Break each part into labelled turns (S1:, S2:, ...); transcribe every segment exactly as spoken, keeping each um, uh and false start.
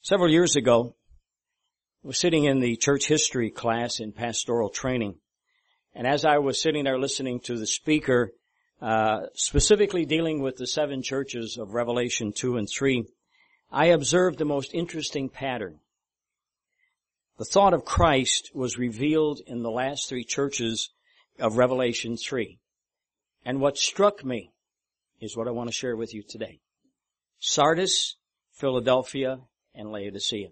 S1: Several years ago, I was sitting in the church history class in pastoral training, and as I was sitting there listening to the speaker, uh, specifically dealing with the seven churches of Revelation two and three, I observed the most interesting pattern. The thought of Christ was revealed in the last three churches of Revelation three. And what struck me is what I want to share with you today. Sardis, Philadelphia, and Laodicea.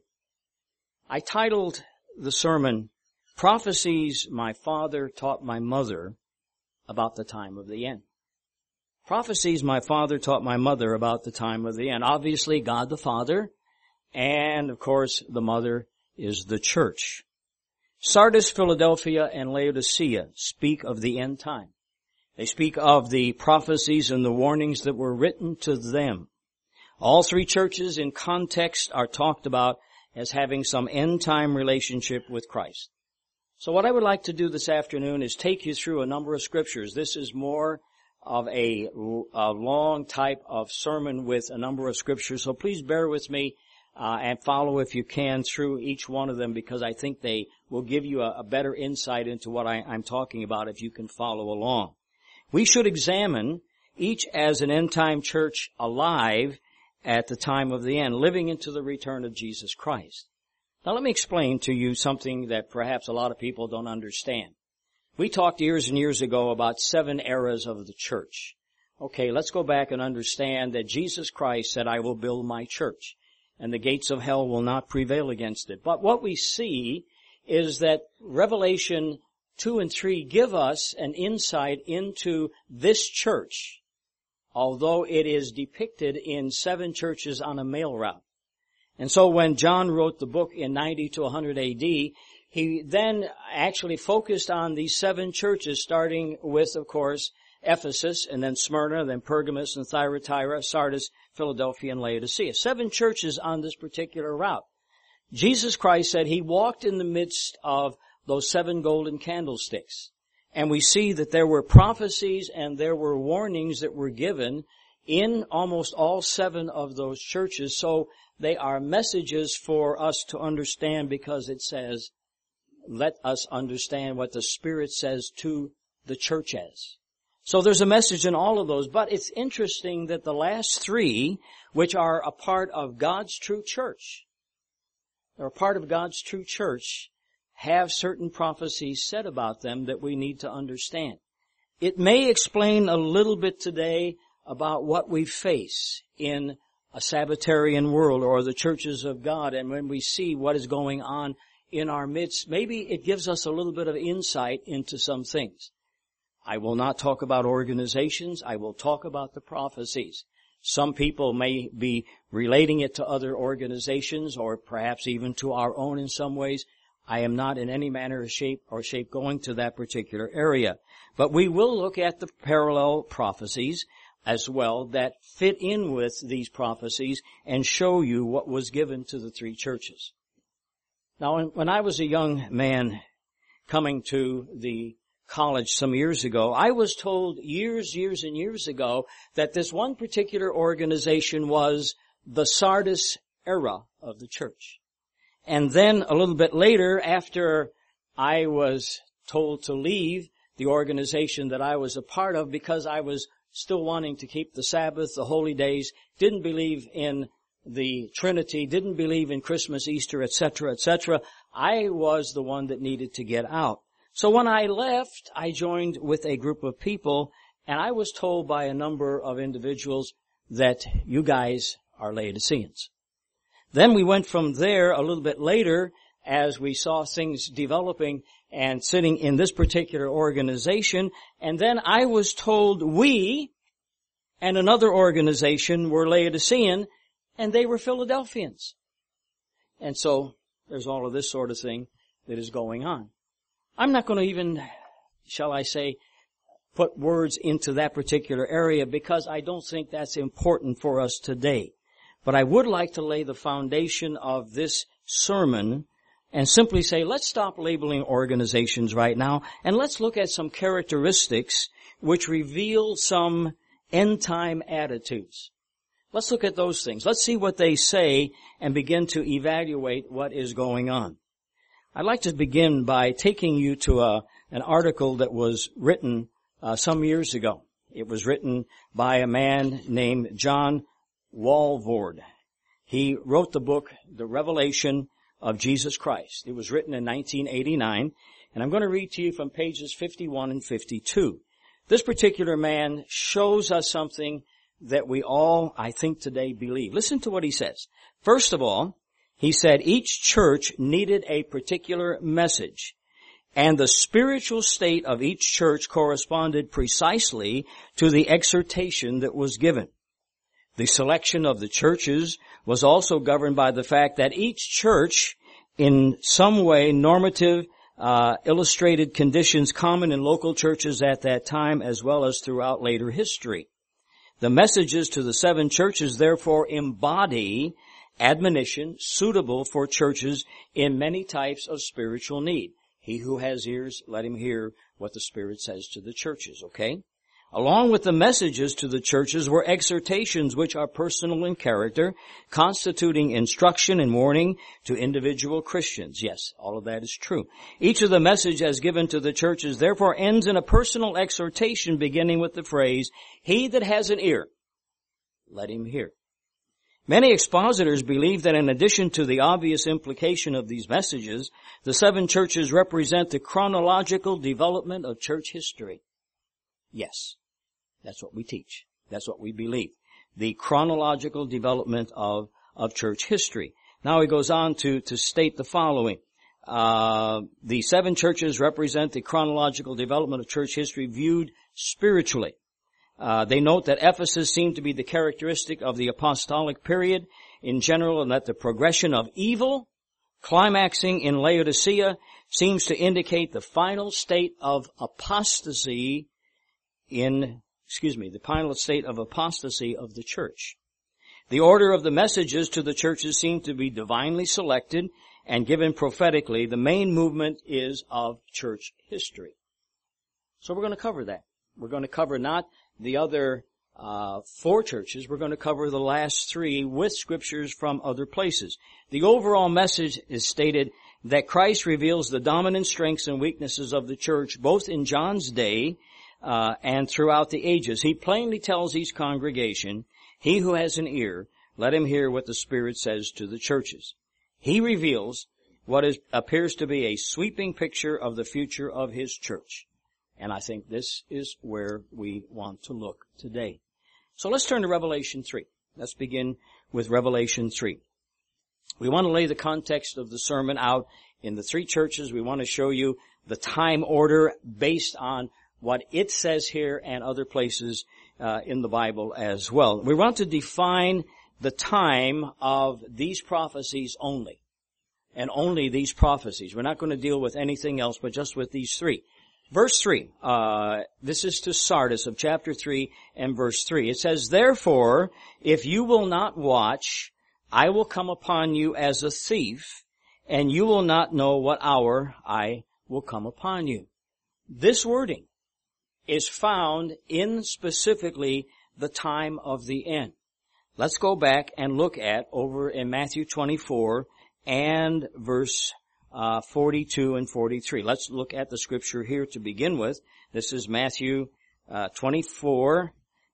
S1: I titled the sermon, Prophecies My Father Taught My Mother About the Time of the End. Prophecies my father taught my mother about the time of the end. Obviously, God the Father, and of course, the mother is the church. Sardis, Philadelphia, and Laodicea speak of the end time. They speak of the prophecies and the warnings that were written to them. All three churches in context are talked about as having some end-time relationship with Christ. So what I would like to do this afternoon is take you through a number of scriptures. This is more of a, a long type of sermon with a number of scriptures, so please bear with me uh, and follow if you can through each one of them, because I think they will give you a, a better insight into what I, I'm talking about if you can follow along. We should examine each as an end-time church alive at the time of the end, living into the return of Jesus Christ. Now let me explain to you something that perhaps a lot of people don't understand. We talked years and years ago about seven eras of the church. Okay, let's go back and understand that Jesus Christ said, I will build my church, and the gates of hell will not prevail against it. But what we see is that Revelation two and three give us an insight into this church, although it is depicted in seven churches on a mail route. And so when John wrote the book in ninety to one hundred A D, he then actually focused on these seven churches, starting with, of course, Ephesus, and then Smyrna, then Pergamos, and Thyatira, Sardis, Philadelphia, and Laodicea. Seven churches on this particular route. Jesus Christ said he walked in the midst of those seven golden candlesticks. And we see that there were prophecies and there were warnings that were given in almost all seven of those churches. So they are messages for us to understand, because it says, let us understand what the Spirit says to the church as. So there's a message in all of those, but it's interesting that the last three, which are a part of God's true church, they're a part of God's true church, have certain prophecies said about them that we need to understand. It may explain a little bit today about what we face in a Sabbatarian world or the churches of God, and when we see what is going on in our midst, maybe it gives us a little bit of insight into some things. I will not talk about organizations. I will talk about the prophecies. Some people may be relating it to other organizations or perhaps even to our own in some ways. I am not in any manner, shape, or shape going to that particular area. But we will look at the parallel prophecies as well that fit in with these prophecies and show you what was given to the three churches. Now, when I was a young man coming to the college some years ago, I was told years, years, and years ago that this one particular organization was the Sardis era of the church. And then a little bit later, after I was told to leave the organization that I was a part of because I was still wanting to keep the Sabbath, the holy days, didn't believe in the Trinity, didn't believe in Christmas, Easter, et cetera, et cetera, I was the one that needed to get out. So when I left, I joined with a group of people, and I was told by a number of individuals that you guys are Laodiceans. Then we went from there a little bit later as we saw things developing and sitting in this particular organization, and then I was told we and another organization were Laodicean, and they were Philadelphians. And so there's all of this sort of thing that is going on. I'm not going to even, shall I say, put words into that particular area because I don't think that's important for us today. But I would like to lay the foundation of this sermon and simply say, let's stop labeling organizations right now and let's look at some characteristics which reveal some end-time attitudes. Let's look at those things. Let's see what they say and begin to evaluate what is going on. I'd like to begin by taking you to a, an article that was written uh, some years ago. It was written by a man named John Walvoord. He wrote the book, The Revelation of Jesus Christ. It was written in nineteen eighty-nine, and I'm going to read to you from pages fifty-one and fifty-two. This particular man shows us something that we all, I think, today believe. Listen to what he says. First of all, he said each church needed a particular message, and the spiritual state of each church corresponded precisely to the exhortation that was given. The selection of the churches was also governed by the fact that each church, in some way, normative, uh, illustrated conditions common in local churches at that time as well as throughout later history. The messages to the seven churches therefore embody admonition suitable for churches in many types of spiritual need. He who has ears, let him hear what the Spirit says to the churches, okay? Along with the messages to the churches were exhortations which are personal in character, constituting instruction and warning to individual Christians. Yes, all of that is true. Each of the messages given to the churches therefore ends in a personal exhortation beginning with the phrase, "He that has an ear, let him hear." Many expositors believe that in addition to the obvious implication of these messages, the seven churches represent the chronological development of church history. Yes, that's what we teach. That's what we believe. The chronological development of, of church history. Now he goes on to, to state the following. Uh, the seven churches represent the chronological development of church history viewed spiritually. Uh, they note that Ephesus seemed to be the characteristic of the apostolic period in general, and that the progression of evil, climaxing in Laodicea, seems to indicate the final state of apostasy in, excuse me, the final state of apostasy of the church. The order of the messages to the churches seem to be divinely selected and given prophetically. The main movement is of church history. So we're going to cover that. We're going to cover not the other uh four churches. We're going to cover the last three with scriptures from other places. The overall message is stated that Christ reveals the dominant strengths and weaknesses of the church, both in John's day uh and throughout the ages. He plainly tells each congregation, "He who has an ear, let him hear what the Spirit says to the churches." He reveals what is, appears to be a sweeping picture of the future of his church. And I think this is where we want to look today. So let's turn to Revelation three. Let's begin with Revelation three. We want to lay the context of the sermon out in the three churches. We want to show you the time order based on what it says here and other places uh, in the Bible as well. We want to define the time of these prophecies only, and only these prophecies. We're not going to deal with anything else but just with these three. Verse three, uh, this is to Sardis of chapter three and verse three. It says, "Therefore, if you will not watch, I will come upon you as a thief, and you will not know what hour I will come upon you." This wording is found in specifically the time of the end. Let's go back and look at over in Matthew twenty-four and verse Uh, forty-two and forty-three. Let's look at the scripture here to begin with. This is Matthew uh, twenty-four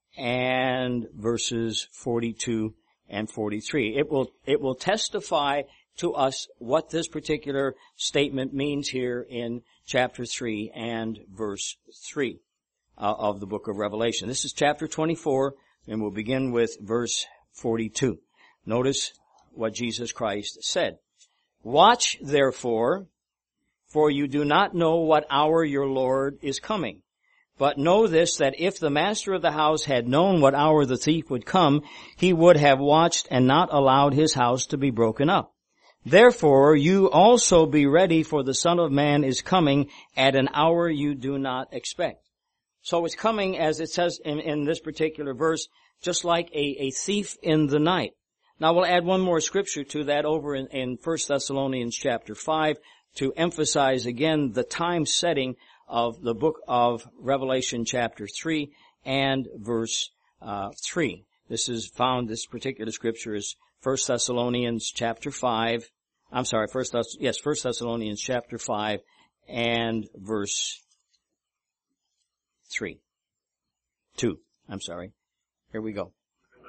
S1: and verses forty-two and forty-three. It will, it will testify to us what this particular statement means here in chapter three and verse three uh, of the book of Revelation. This is chapter twenty-four, and we'll begin with verse forty-two. Notice what Jesus Christ said. "Watch, therefore, for you do not know what hour your Lord is coming. But know this, that if the master of the house had known what hour the thief would come, he would have watched and not allowed his house to be broken up. Therefore, you also be ready, for the Son of Man is coming at an hour you do not expect." So it's coming, as it says in, in this particular verse, just like a, a thief in the night. Now we'll add one more scripture to that over in, in First Thessalonians chapter five to emphasize again the time setting of the book of Revelation chapter three and verse uh, three. This is found, this particular scripture is First Thessalonians chapter five. I'm sorry, First Thess- yes, First Thessalonians chapter five and verse three. Two. I'm sorry. Here we go.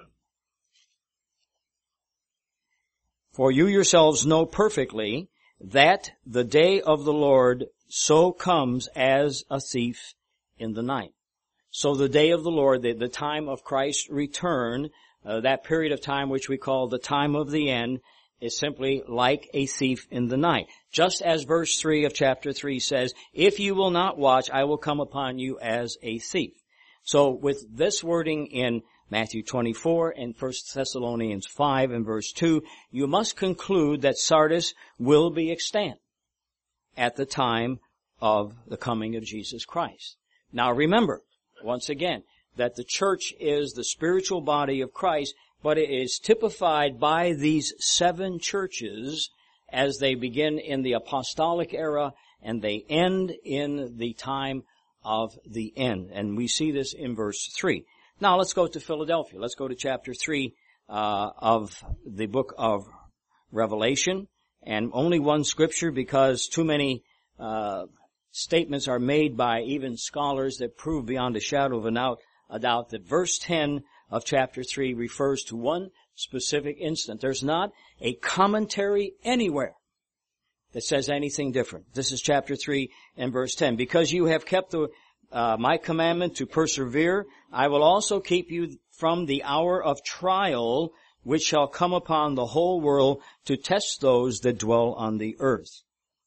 S1: For you yourselves know perfectly that the day of the Lord so comes as a thief in the night. So the day of the Lord, the, the time of Christ's return, uh, that period of time which we call the time of the end, is simply like a thief in the night. Just as verse three of chapter three says, if you will not watch, I will come upon you as a thief. So with this wording in Matthew twenty-four and First Thessalonians five and verse two, you must conclude that Sardis will be extant at the time of the coming of Jesus Christ. Now remember, once again, that the church is the spiritual body of Christ, but it is typified by these seven churches as they begin in the apostolic era and they end in the time of the end. And we see this in verse three. Now let's go to Philadelphia. Let's go to chapter three uh, of the book of Revelation. And only one scripture because too many uh statements are made by even scholars that prove beyond a shadow of a doubt, a doubt that verse ten of chapter three refers to one specific instant. There's not a commentary anywhere that says anything different. This is chapter three and verse ten. Because you have kept the, uh, my commandment to persevere, I will also keep you from the hour of trial which shall come upon the whole world to test those that dwell on the earth.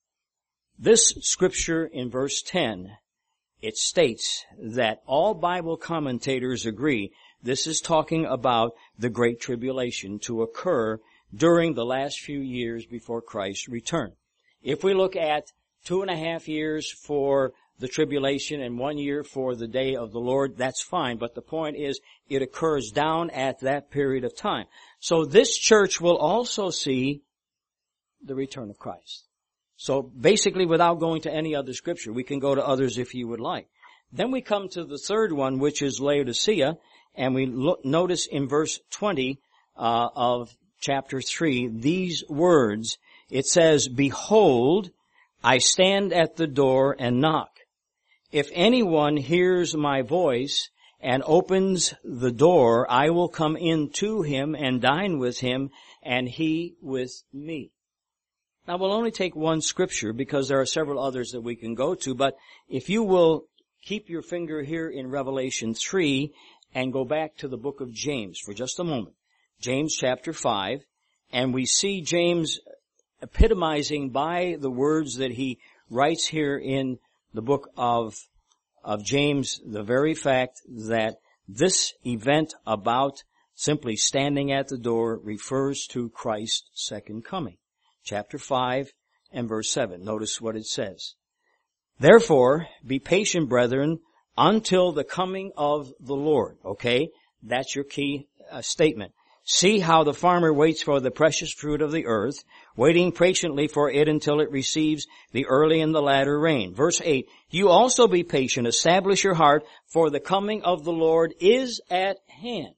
S1: This scripture in verse ten, it states that all Bible commentators agree this is talking about the Great Tribulation to occur during the last few years before Christ's return. If we look at two and a half years for the tribulation and one year for the day of the Lord, that's fine. But the point is, it occurs down at that period of time. So this church will also see the return of Christ. So basically, without going to any other scripture, we can go to others if you would like. Then we come to the third one, which is Laodicea, and we look, notice in verse twenty uh, of chapter three these words. It says, behold, I stand at the door and knock. If anyone hears my voice and opens the door, I will come in to him and dine with him, and he with me. Now, we'll only take one scripture because there are several others that we can go to, but if you will keep your finger here in Revelation three and go back to the book of James for just a moment. James chapter five, and we see James epitomizing by the words that he writes here in the book of, of James, the very fact that this event about simply standing at the door refers to Christ's second coming. Chapter five and verse seven. Notice what it says. Therefore, be patient, brethren, until the coming of the Lord. Okay? That's your key uh, statement. See how the farmer waits for the precious fruit of the earth, waiting patiently for it until it receives the early and the latter rain. Verse eight, you also be patient, establish your heart, for the coming of the Lord is at hand.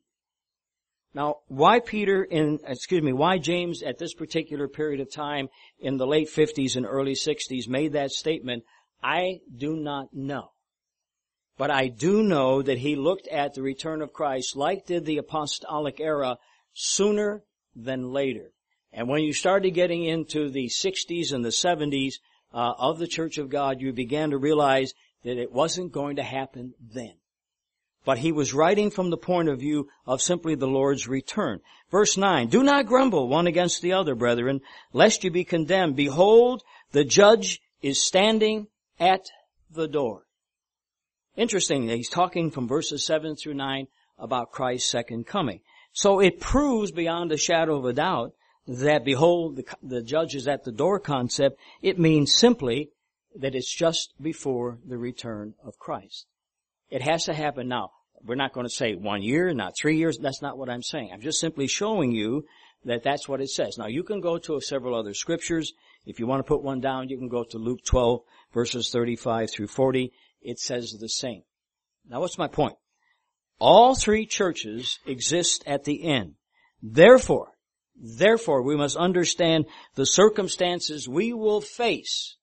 S1: Now, why Peter in, excuse me, why James at this particular period of time in the late fifties and early sixties made that statement, I do not know. But I do know that he looked at the return of Christ, like did the apostolic era, sooner than later. And when you started getting into the sixties and the seventies uh, of the Church of God, you began to realize that it wasn't going to happen then. But he was writing from the point of view of simply the Lord's return. Verse nine, do not grumble one against the other, brethren, lest you be condemned. Behold, the judge is standing at the door. Interesting, he's talking from verses seven through nine about Christ's second coming. So it proves beyond a shadow of a doubt that, behold, the, the judge is at the door concept. It means simply that it's just before the return of Christ. It has to happen now. We're not going to say one year, not three years. That's not what I'm saying. I'm just simply showing you that that's what it says. Now, you can go to several other scriptures. If you want to put one down, you can go to Luke twelve, verses thirty-five through forty. It says the same. Now, what's my point? All three churches exist at the end. Therefore, therefore, we must understand the circumstances we will face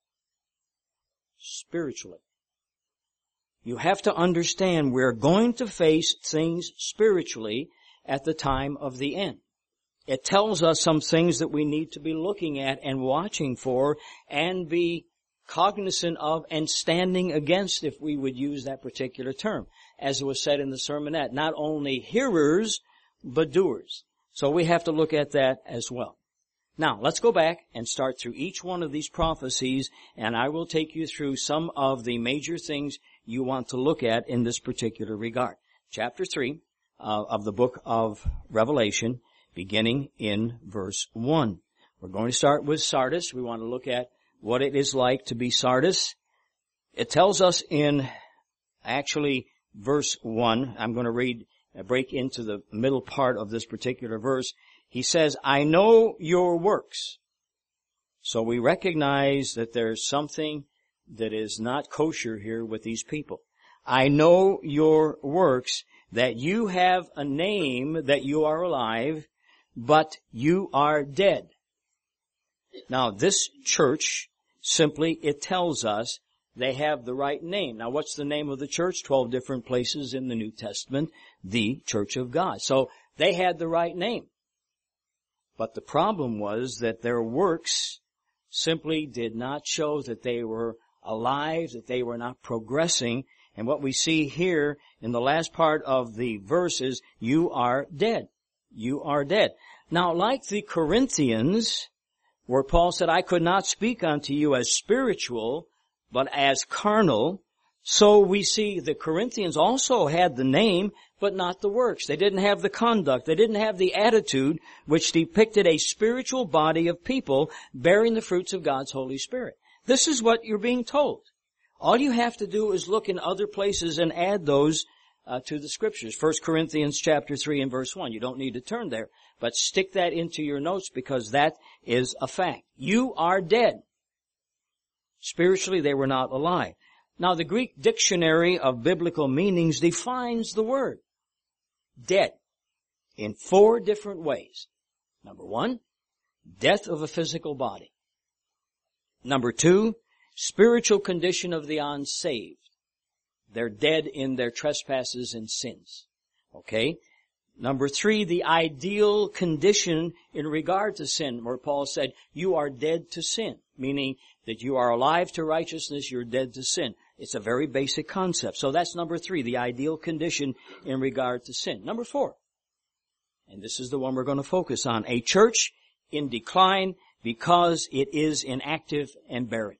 S1: spiritually. You have to understand we're going to face things spiritually at the time of the end. It tells us some things that we need to be looking at and watching for and be cognizant of and standing against, if we would use that particular term. As it was said in the sermonette, not only hearers, but doers. So we have to look at that as well. Now, let's go back and start through each one of these prophecies, and I will take you through some of the major things you want to look at in this particular regard. Chapter three uh, of the book of Revelation, beginning in verse one. We're going to start with Sardis. We want to look at what it is like to be Sardis. It tells us in actually verse one, I'm going to read, uh, break into the middle part of this particular verse. He says, I know your works. So we recognize that there's something that is not kosher here with these people. I know your works, that you have a name, that you are alive, but you are dead. Now, this church, simply, it tells us they have the right name. Now, what's the name of the church? Twelve different places in the New Testament, the Church of God. So, they had the right name. But the problem was that their works simply did not show that they were alive, that they were not progressing. And what we see here in the last part of the verse is, you are dead. You are dead. Now, like the Corinthians, where Paul said, I could not speak unto you as spiritual, but as carnal, so we see the Corinthians also had the name, but not the works. They didn't have the conduct. They didn't have the attitude which depicted a spiritual body of people bearing the fruits of God's Holy Spirit. This is what you're being told. All you have to do is look in other places and add those uh, to the Scriptures. First Corinthians chapter three and verse one. You don't need to turn there, but stick that into your notes because that is a fact. You are dead. Spiritually, they were not alive. Now, the Greek dictionary of biblical meanings defines the word dead in four different ways. Number one, death of a physical body. Number two, spiritual condition of the unsaved. They're dead in their trespasses and sins. Okay? Number three, the ideal condition in regard to sin, where Paul said, you are dead to sin, meaning that you are alive to righteousness, you're dead to sin. It's a very basic concept. So that's number three, the ideal condition in regard to sin. Number four, and this is the one we're going to focus on, a church in decline because it is inactive and barren.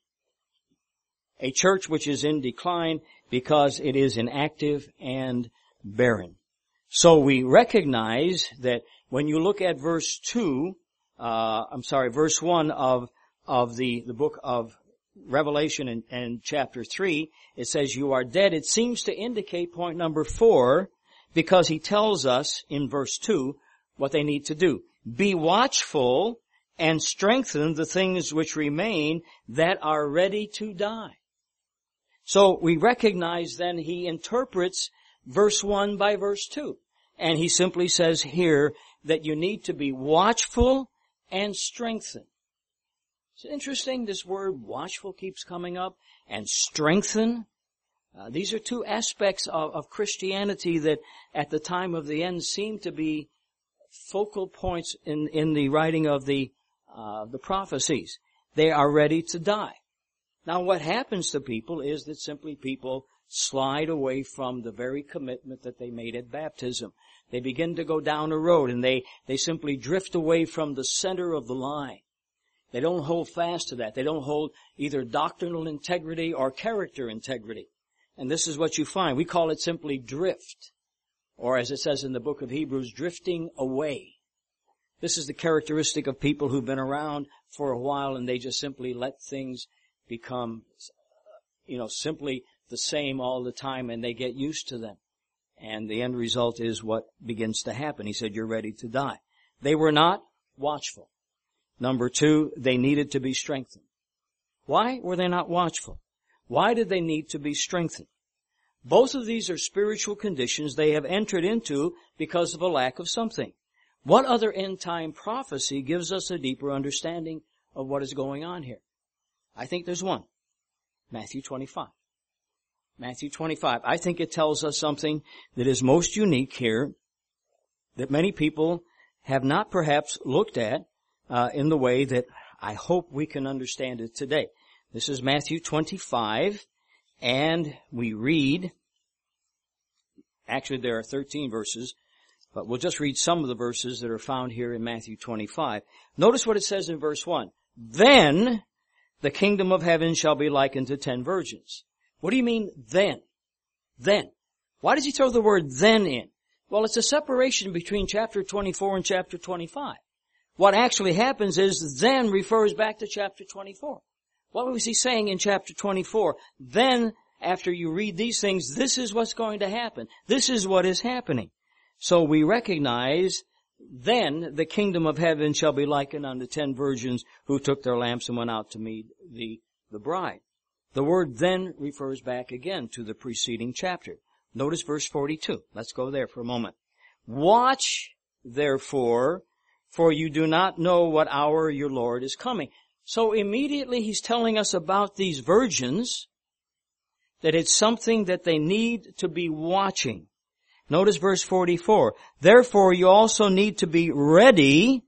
S1: A church which is in decline because it is inactive and barren. So we recognize that when you look at verse two, uh, I'm sorry, verse one of, of the, the book of Revelation and, and chapter three, it says you are dead. It seems to indicate point number four because he tells us in verse two what they need to do. Be watchful and strengthen the things which remain that are ready to die. So we recognize then he interprets verse one by verse two. And he simply says here that you need to be watchful and strengthen. It's interesting, this word watchful keeps coming up, and strengthen. Uh, these are two aspects of, of Christianity that at the time of the end seem to be focal points in, in the writing of the, uh, the prophecies. They are ready to die. Now what happens to people is that simply people slide away from the very commitment that they made at baptism. They begin to go down a road and they, they simply drift away from the center of the line. They don't hold fast to that. They don't hold either doctrinal integrity or character integrity. And this is what you find. We call it simply drift. Or as it says in the book of Hebrews, drifting away. This is the characteristic of people who've been around for a while and they just simply let things become, you know, simply the same all the time and they get used to them. And the end result is what begins to happen. He said, you're ready to die. They were not watchful. Number two, they needed to be strengthened. Why were they not watchful? Why did they need to be strengthened? Both of these are spiritual conditions they have entered into because of a lack of something. What other end-time prophecy gives us a deeper understanding of what is going on here? I think there's one. Matthew twenty-five. Matthew twenty-five. I think it tells us something that is most unique here, that many people have not perhaps looked at uh, in the way that I hope we can understand it today. This is Matthew twenty-five, and we read, actually there are thirteen verses, but we'll just read some of the verses that are found here in Matthew twenty-five. Notice what it says in verse one. Then the kingdom of heaven shall be likened to ten virgins. What do you mean, then? Then. Why does he throw the word then in? Well, it's a separation between chapter twenty-four and chapter twenty-five. What actually happens is then refers back to chapter twenty-four. What was he saying in chapter twenty-four? Then, after you read these things, this is what's going to happen. This is what is happening. So we recognize, then the kingdom of heaven shall be likened unto ten virgins who took their lamps and went out to meet the, the bride. The word then refers back again to the preceding chapter. Notice verse forty-two. Let's go there for a moment. Watch, therefore, for you do not know what hour your Lord is coming. So immediately he's telling us about these virgins, that it's something that they need to be watching. Notice verse forty-four. Therefore you also need to be ready,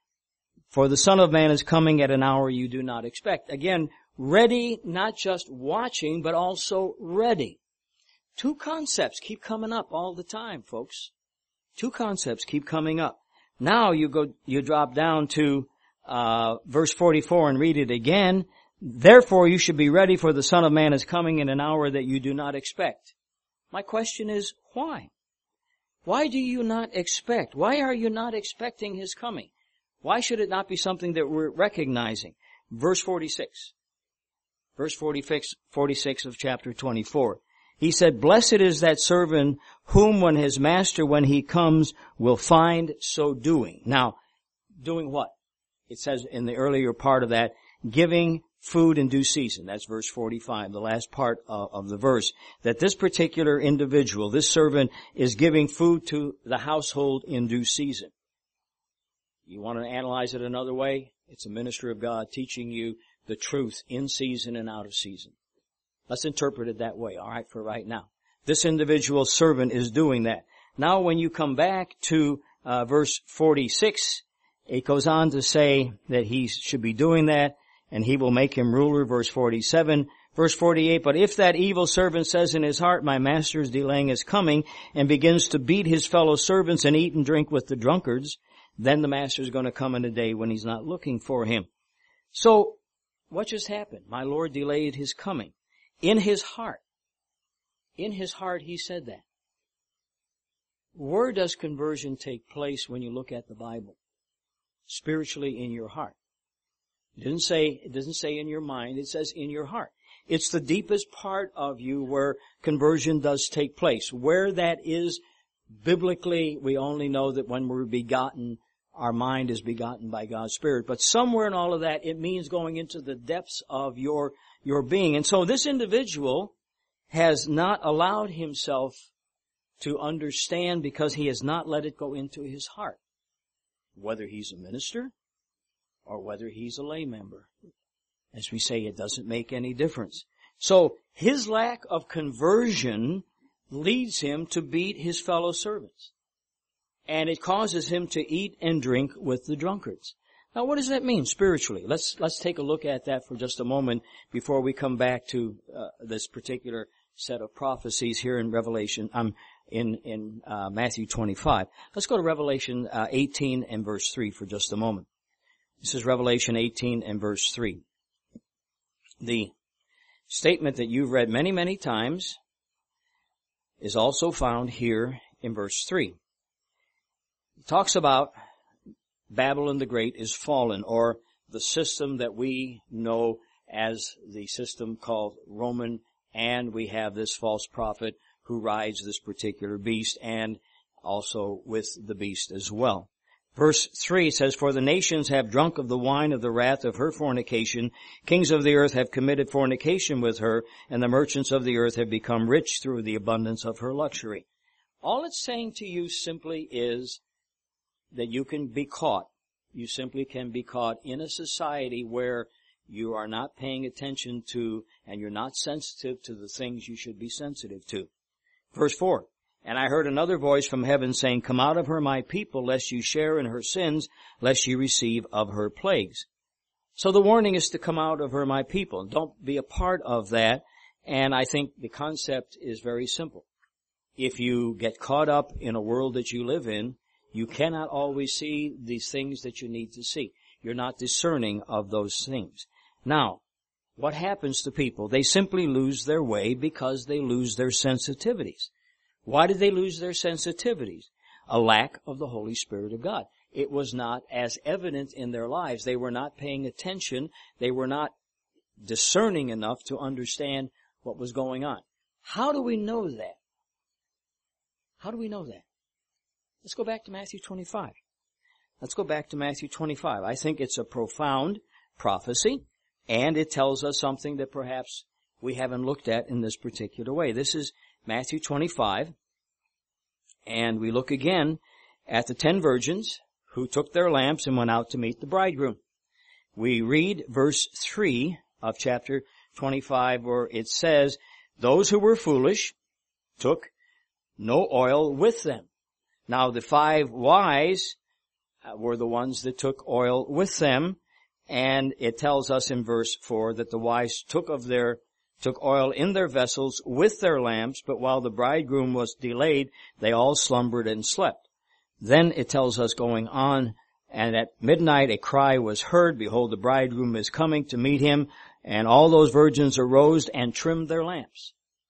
S1: for the Son of Man is coming at an hour you do not expect. Again, ready, not just watching, but also ready. Two concepts keep coming up all the time, folks. Two concepts keep coming up. Now you go, you drop down to uh verse forty-four and read it again. Therefore you should be ready, for the Son of Man is coming in an hour that you do not expect. My question is, why? Why do you not expect? Why are you not expecting His coming? Why should it not be something that we're recognizing? Verse forty-six. Verse forty-six, forty-six of chapter twenty-four. He said, blessed is that servant whom when his master, when he comes, will find so doing. Now, doing what? It says in the earlier part of that, giving food in due season. That's verse forty-five, the last part of, of the verse. That this particular individual, this servant, is giving food to the household in due season. You want to analyze it another way? It's a minister of God teaching you the truth in season and out of season. Let's interpret it that way, all right, for right now. This individual servant is doing that. Now when you come back to uh, verse forty-six, it goes on to say that he should be doing that, and he will make him ruler, verse forty-seven. Verse forty-eight, but if that evil servant says in his heart, my master is delaying his coming, and begins to beat his fellow servants and eat and drink with the drunkards, then the master is going to come in a day when he's not looking for him. So, what just happened? My Lord delayed his coming. In his heart. In his heart he said that. Where does conversion take place when you look at the Bible? Spiritually in your heart. It doesn't say, it doesn't say in your mind, it says in your heart. It's the deepest part of you where conversion does take place. Where that is, biblically, we only know that when we're begotten, our mind is begotten by God's Spirit. But somewhere in all of that, it means going into the depths of your, your being. And so this individual has not allowed himself to understand because he has not let it go into his heart. Whether he's a minister or whether he's a lay member. As we say, it doesn't make any difference. So his lack of conversion leads him to beat his fellow servants. And it causes him to eat and drink with the drunkards. Now what does that mean spiritually? Let's, let's take a look at that for just a moment before we come back to uh, this particular set of prophecies here in Revelation, um, in, in uh, Matthew twenty-five. Let's go to Revelation uh, eighteen and verse three for just a moment. This is Revelation eighteen and verse three. The statement that you've read many, many times is also found here in verse three. It talks about Babylon the Great is fallen, or the system that we know as the system called Roman, and we have this false prophet who rides this particular beast and also with the beast as well. Verse three says, "For the nations have drunk of the wine of the wrath of her fornication. Kings of the earth have committed fornication with her, and the merchants of the earth have become rich through the abundance of her luxury." All it's saying to you simply is that you can be caught. You simply can be caught in a society where you are not paying attention to and you're not sensitive to the things you should be sensitive to. Verse four, "And I heard another voice from heaven saying, Come out of her, my people, lest you share in her sins, lest you receive of her plagues." So the warning is to come out of her, my people. Don't be a part of that. And I think the concept is very simple. If you get caught up in a world that you live in, you cannot always see these things that you need to see. You're not discerning of those things. Now, what happens to people? They simply lose their way because they lose their sensitivities. Why did they lose their sensitivities? A lack of the Holy Spirit of God. It was not as evident in their lives. They were not paying attention. They were not discerning enough to understand what was going on. How do we know that? How do we know that? Let's go back to Matthew twenty-five. Let's go back to Matthew twenty-five. I think it's a profound prophecy, and it tells us something that perhaps we haven't looked at in this particular way. This is Matthew twenty-five, and we look again at the ten virgins who took their lamps and went out to meet the bridegroom. We read verse three of chapter twenty-five, where it says, "Those who were foolish took no oil with them." Now the five wise were the ones that took oil with them, and it tells us in verse four that the wise took of their took oil in their vessels with their lamps, but while the bridegroom was delayed, they all slumbered and slept. Then it tells us going on, "And at midnight a cry was heard, Behold, the bridegroom is coming to meet him, and all those virgins arose and trimmed their lamps."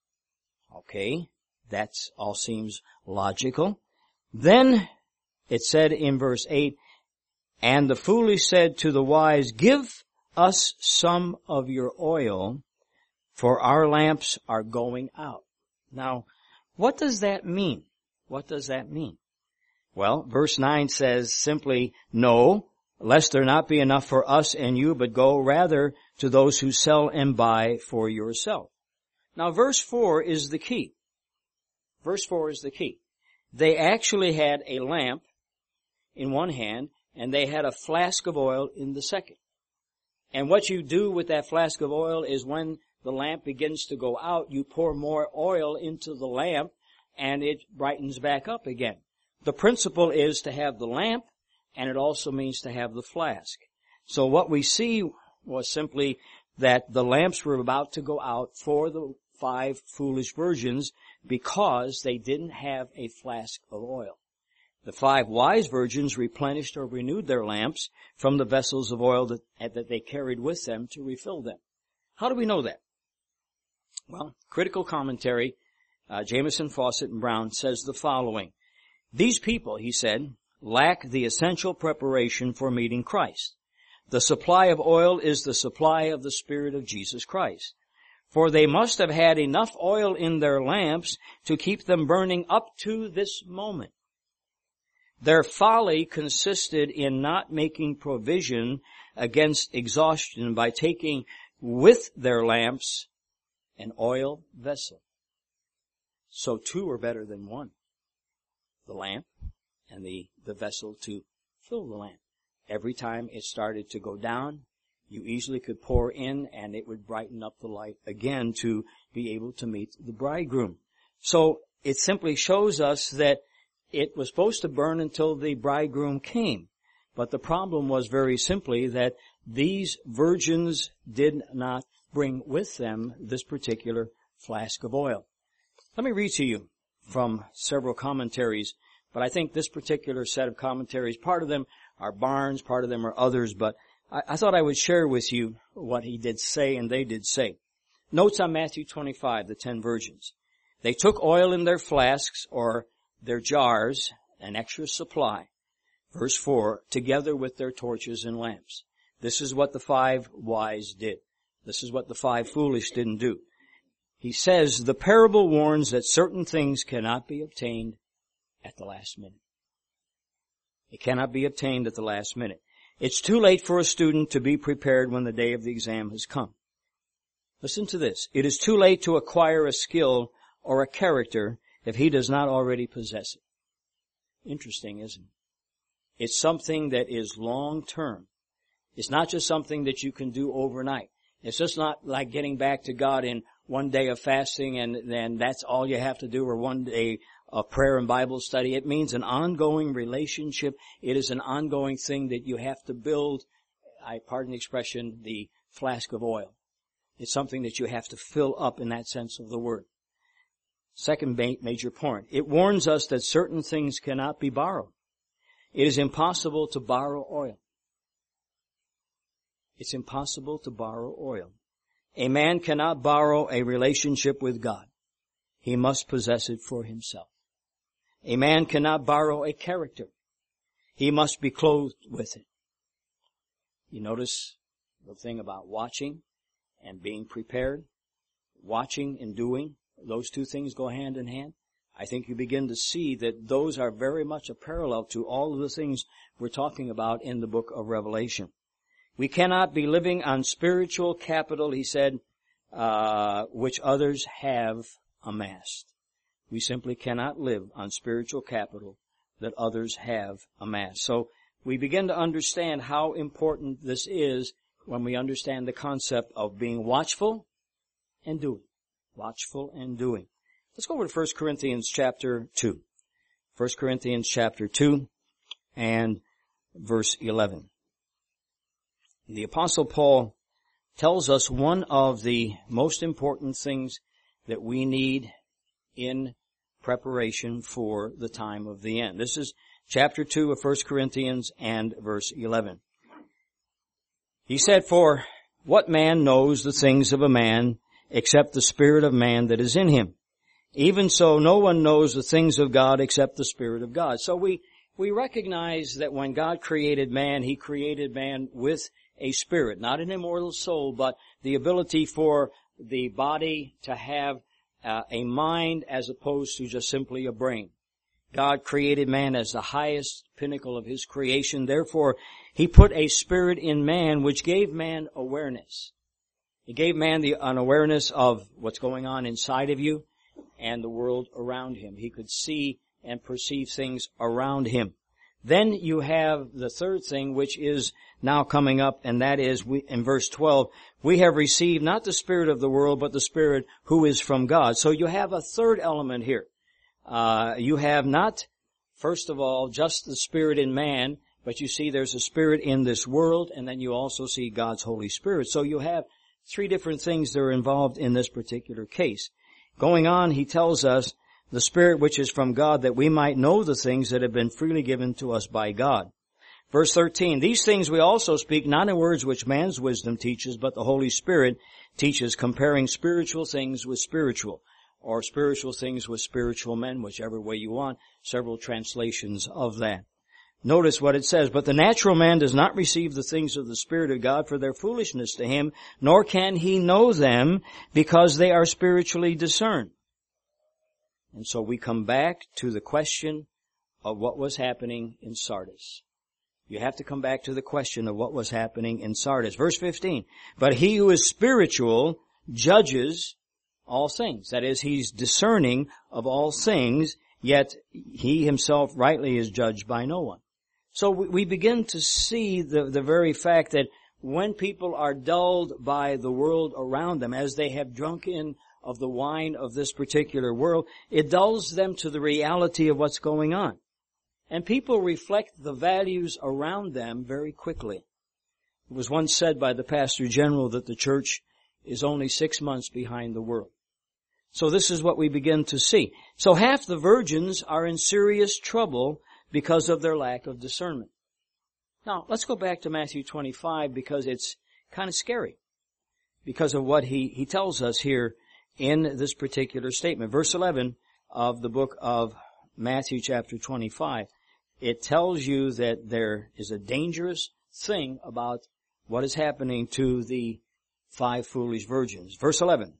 S1: Okay, that all seems logical. Then it said in verse eight, "And the foolish said to the wise, Give us some of your oil, for our lamps are going out." Now, what does that mean? What does that mean? Well, verse nine says simply, "No, lest there not be enough for us and you, but go rather to those who sell and buy for yourself." Now, verse four is the key. Verse four is the key. They actually had a lamp in one hand, and they had a flask of oil in the second. And what you do with that flask of oil is when the lamp begins to go out, you pour more oil into the lamp, and it brightens back up again. The principle is to have the lamp, and it also means to have the flask. So what we see was simply that the lamps were about to go out for the five foolish virgins because they didn't have a flask of oil. The five wise virgins replenished or renewed their lamps from the vessels of oil that, that they carried with them to refill them. How do we know that? Well, critical commentary, uh, Jameson, Fawcett, and Brown says the following. "These people," he said, "lack the essential preparation for meeting Christ. The supply of oil is the supply of the Spirit of Jesus Christ. For they must have had enough oil in their lamps to keep them burning up to this moment. Their folly consisted in not making provision against exhaustion by taking with their lamps an oil vessel." So two are better than one. The lamp and the, the vessel to fill the lamp. Every time it started to go down, you easily could pour in and it would brighten up the light again to be able to meet the bridegroom. So it simply shows us that it was supposed to burn until the bridegroom came. But the problem was very simply that these virgins did not bring with them this particular flask of oil. Let me read to you from several commentaries, but I think this particular set of commentaries, part of them are Barnes, part of them are others, but I, I thought I would share with you what he did say and they did say. Notes on Matthew twenty-five, the ten virgins. They took oil in their flasks or their jars, an extra supply. Verse four, together with their torches and lamps. This is what the five wise did. This is what the five foolish didn't do. He says, the parable warns that certain things cannot be obtained at the last minute. It cannot be obtained at the last minute. It's too late for a student to be prepared when the day of the exam has come. Listen to this. It is too late to acquire a skill or a character if he does not already possess it. Interesting, isn't it? It's something that is long-term. It's not just something that you can do overnight. It's just not like getting back to God in one day of fasting and then that's all you have to do, or one day of prayer and Bible study. It means an ongoing relationship. It is an ongoing thing that you have to build, I pardon the expression, the flask of oil. It's something that you have to fill up in that sense of the word. Second major point. It warns us that certain things cannot be borrowed. It is impossible to borrow oil. It's impossible to borrow oil. A man cannot borrow a relationship with God. He must possess it for himself. A man cannot borrow a character. He must be clothed with it. You notice the thing about watching and being prepared. Watching and doing, those two things go hand in hand. I think you begin to see that those are very much a parallel to all of the things we're talking about in the book of Revelation. We cannot be living on spiritual capital, he said, uh, which others have amassed. We simply cannot live on spiritual capital that others have amassed. So we begin to understand how important this is when we understand the concept of being watchful and doing. Watchful and doing. Let's go over to First Corinthians chapter two. First Corinthians chapter two and verse eleven. The Apostle Paul tells us one of the most important things that we need in preparation for the time of the end. This is chapter two of First Corinthians and verse eleven. He said, "For what man knows the things of a man except the spirit of man that is in him? Even so, no one knows the things of God except the Spirit of God." So we, we recognize that when God created man, He created man with a spirit, not an immortal soul, but the ability for the body to have uh, a mind as opposed to just simply a brain. God created man as the highest pinnacle of His creation. Therefore, He put a spirit in man which gave man awareness. He gave man the, an awareness of what's going on inside of you and the world around him. He could see and perceive things around him. Then you have the third thing, which is now coming up, and that is we, in verse twelve, we have received not the spirit of the world, but the Spirit who is from God. So you have a third element here. Uh, you have not, first of all, just the Spirit in man, but you see there's a spirit in this world, and then you also see God's Holy Spirit. So you have three different things that are involved in this particular case. Going on, he tells us the Spirit which is from God, that we might know the things that have been freely given to us by God. Verse thirteen, these things we also speak not in words which man's wisdom teaches, but the Holy Spirit teaches, comparing spiritual things with spiritual, or spiritual things with spiritual men, whichever way you want, several translations of that. Notice what it says, but the natural man does not receive the things of the Spirit of God, for their foolishness to him, nor can he know them, because they are spiritually discerned. And so we come back to the question of what was happening in Sardis. You have to come back to the question of what was happening in Sardis. Verse fifteen, but he who is spiritual judges all things. That is, he's discerning of all things, yet he himself rightly is judged by no one. So we begin to see the, the very fact that when people are dulled by the world around them, as they have drunk in of the wine of this particular world, it dulls them to the reality of what's going on. And people reflect the values around them very quickly. It was once said by the Pastor General that the church is only six months behind the world. So this is what we begin to see. So half the virgins are in serious trouble because of their lack of discernment. Now, let's go back to Matthew twenty-five, because it's kind of scary because of what he, he tells us here in this particular statement. Verse eleven of the book of Matthew chapter twenty-five, it tells you that there is a dangerous thing about what is happening to the five foolish virgins. Verse eleven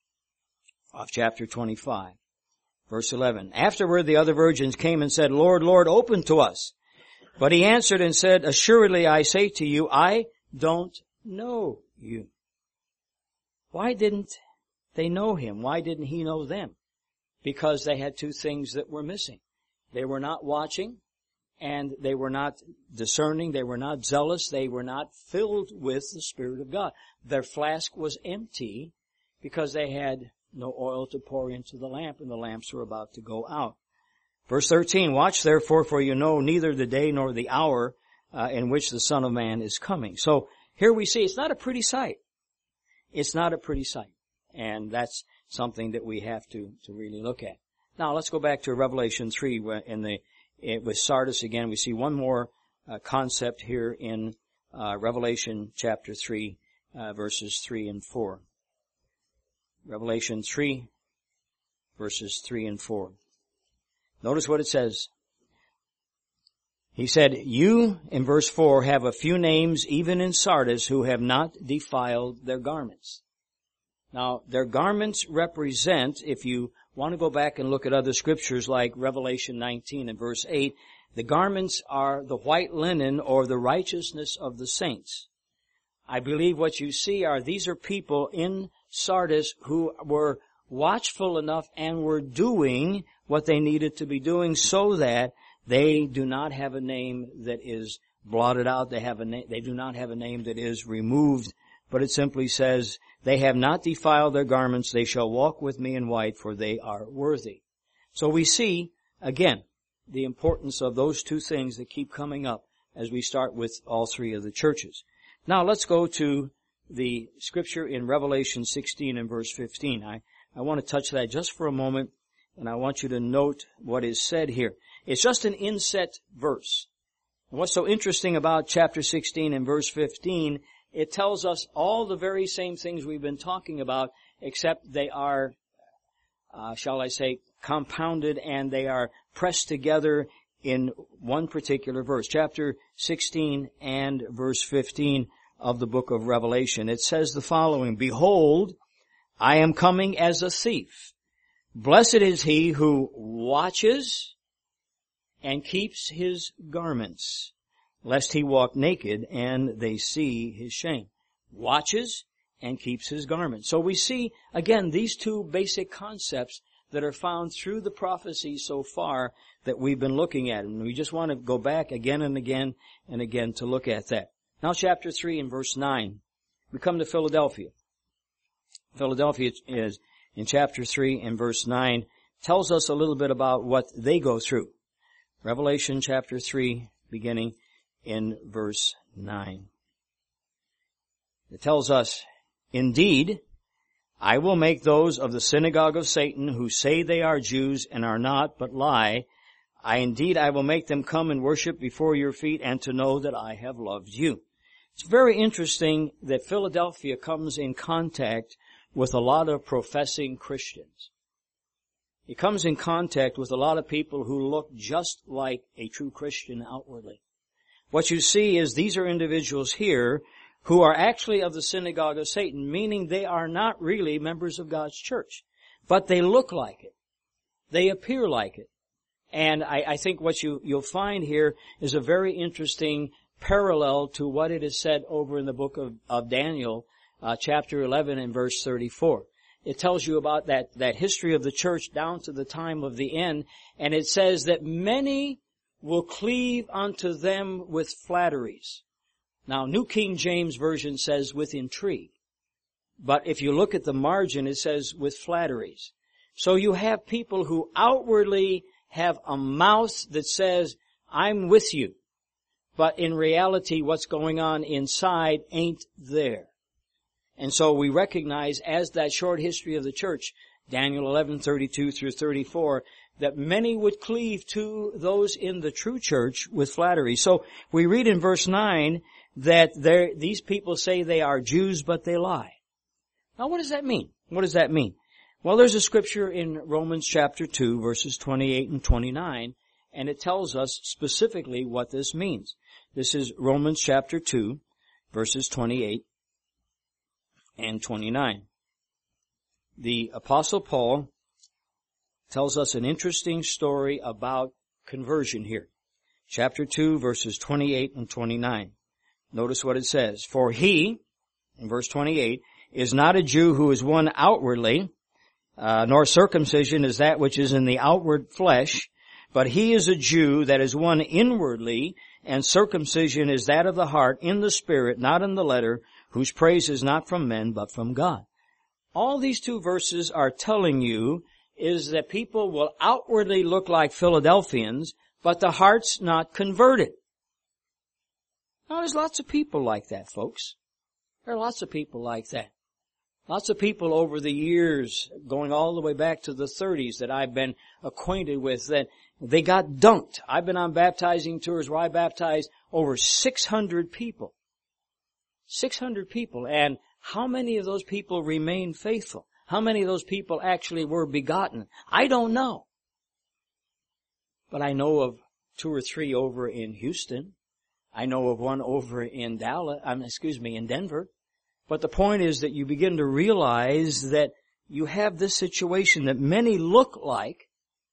S1: of chapter twenty-five. Verse eleven, afterward the other virgins came and said, Lord, Lord, open to us. But he answered and said, assuredly I say to you, I don't know you. Why didn't they know him? Why didn't he know them? Because they had two things that were missing. They were not watching, and they were not discerning, they were not zealous, they were not filled with the Spirit of God. Their flask was empty because they had no oil to pour into the lamp, and the lamps were about to go out. Verse thirteen, watch therefore, for you know neither the day nor the hour uh, in which the Son of Man is coming. So here we see it's not a pretty sight. It's not a pretty sight. And that's something that we have to, to really look at. Now let's go back to Revelation three where in the It, with Sardis again. We see one more uh, concept here in uh, Revelation chapter three, uh, verses three and four. Revelation three, verses three and four. Notice what it says. He said, you, in verse four, have a few names even in Sardis who have not defiled their garments. Now, their garments represent, if you want to go back and look at other scriptures like Revelation nineteen and verse eight, the garments are the white linen or the righteousness of the saints. I believe what you see are these are people in Sardis who were watchful enough and were doing what they needed to be doing so that they do not have a name that is blotted out. They have a na- they do not have a name that is removed, but it simply says, they have not defiled their garments, they shall walk with me in white, for they are worthy. So we see, again, the importance of those two things that keep coming up as we start with all three of the churches. Now let's go to the scripture in Revelation sixteen and verse fifteen. I, I want to touch that just for a moment, and I want you to note what is said here. It's just an inset verse. And what's so interesting about chapter sixteen and verse fifteen, it tells us all the very same things we've been talking about, except they are, uh, shall I say, compounded and they are pressed together in one particular verse. Chapter sixteen and verse fifteen of the book of Revelation. It says the following, behold, I am coming as a thief. Blessed is he who watches and keeps his garments, lest he walk naked and they see his shame. Watches and keeps his garments. So we see, again, these two basic concepts that are found through the prophecy so far that we've been looking at. And we just want to go back again and again and again to look at that. Now chapter three and verse nine. We come to Philadelphia. Philadelphia is in chapter three and verse nine tells us a little bit about what they go through. Revelation chapter three beginning in verse nine. It tells us, indeed, I will make those of the synagogue of Satan who say they are Jews and are not, but lie. I indeed, I will make them come and worship before your feet and to know that I have loved you. It's very interesting that Philadelphia comes in contact with a lot of professing Christians. It comes in contact with a lot of people who look just like a true Christian outwardly. What you see is these are individuals here who are actually of the synagogue of Satan, meaning they are not really members of God's church. But they look like it. They appear like it. And I, I think what you, you'll find here is a very interesting parallel to what it is said over in the book of, of Daniel, uh, chapter eleven and verse thirty-four. It tells you about that, that history of the church down to the time of the end, and it says that many will cleave unto them with flatteries. Now, New King James Version says with intrigue. But if you look at the margin, it says with flatteries. So you have people who outwardly have a mouth that says, I'm with you. But in reality, what's going on inside ain't there. And so we recognize as that short history of the church, Daniel eleven, thirty-two through thirty-four, that many would cleave to those in the true church with flattery. So we read in verse nine that there, these people say they are Jews, but they lie. Now what does that mean? What does that mean? Well, there's a scripture in Romans chapter two, verses twenty-eight and twenty-nine, and it tells us specifically what this means. This is Romans chapter two, verses twenty-eight and twenty-nine. The Apostle Paul tells us an interesting story about conversion here. chapter two, verses twenty-eight and twenty-nine. Notice what it says. For he, in verse twenty-eight, is not a Jew who is one outwardly, uh, nor circumcision is that which is in the outward flesh, but he is a Jew that is one inwardly, and circumcision is that of the heart, in the spirit, not in the letter, whose praise is not from men, but from God. All these two verses are telling you is that people will outwardly look like Philadelphians, but the heart's not converted. Now, there's lots of people like that, folks. There are lots of people like that. Lots of people over the years, going all the way back to the thirties, that I've been acquainted with, that they got dunked. I've been on baptizing tours where I baptized over six hundred people. six hundred people. And how many of those people remained faithful? How many of those people actually were begotten? I don't know. But I know of two or three over in Houston. I know of one over in Dallas, um, excuse me, in Denver. But the point is that you begin to realize that you have this situation that many look like,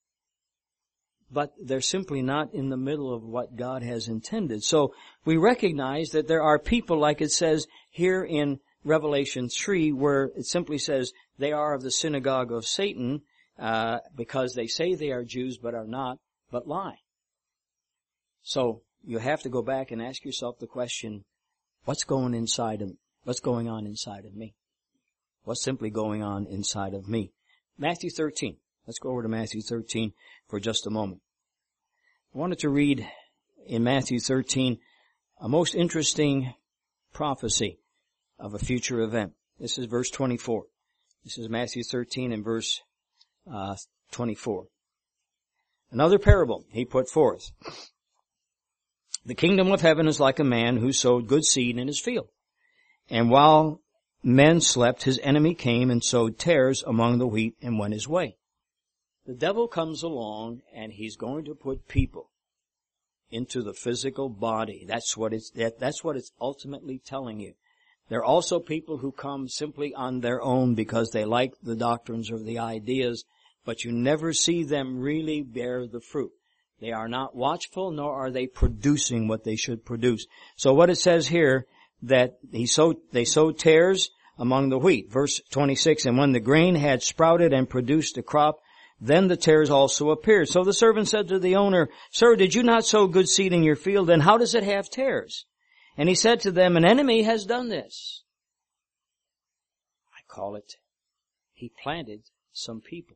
S1: but they're simply not in the middle of what God has intended. So we recognize that there are people, like it says here in Revelation three, where it simply says they are of the synagogue of Satan, uh, because they say they are Jews but are not, but lie. So you have to go back and ask yourself the question, what's going inside of, what's going on inside of me? What's simply going on inside of me? Matthew thirteen. Let's go over to Matthew thirteen for just a moment. I wanted to read in Matthew thirteen a most interesting prophecy of a future event. This is verse twenty-four. This is Matthew thirteen and verse uh, twenty-four. Another parable he put forth. The kingdom of heaven is like a man who sowed good seed in his field. And while men slept, his enemy came and sowed tares among the wheat and went his way. The devil comes along and he's going to put people into the physical body. That's what it's, that, that's what it's ultimately telling you. There are also people who come simply on their own because they like the doctrines or the ideas, but you never see them really bear the fruit. They are not watchful, nor are they producing what they should produce. So what it says here, that he sowed, they sowed tares among the wheat. Verse twenty-six, and when the grain had sprouted and produced a crop, then the tares also appeared. So the servant said to the owner, Sir, did you not sow good seed in your field? Then how does it have tares? And he said to them, an enemy has done this. I call it, he planted some people.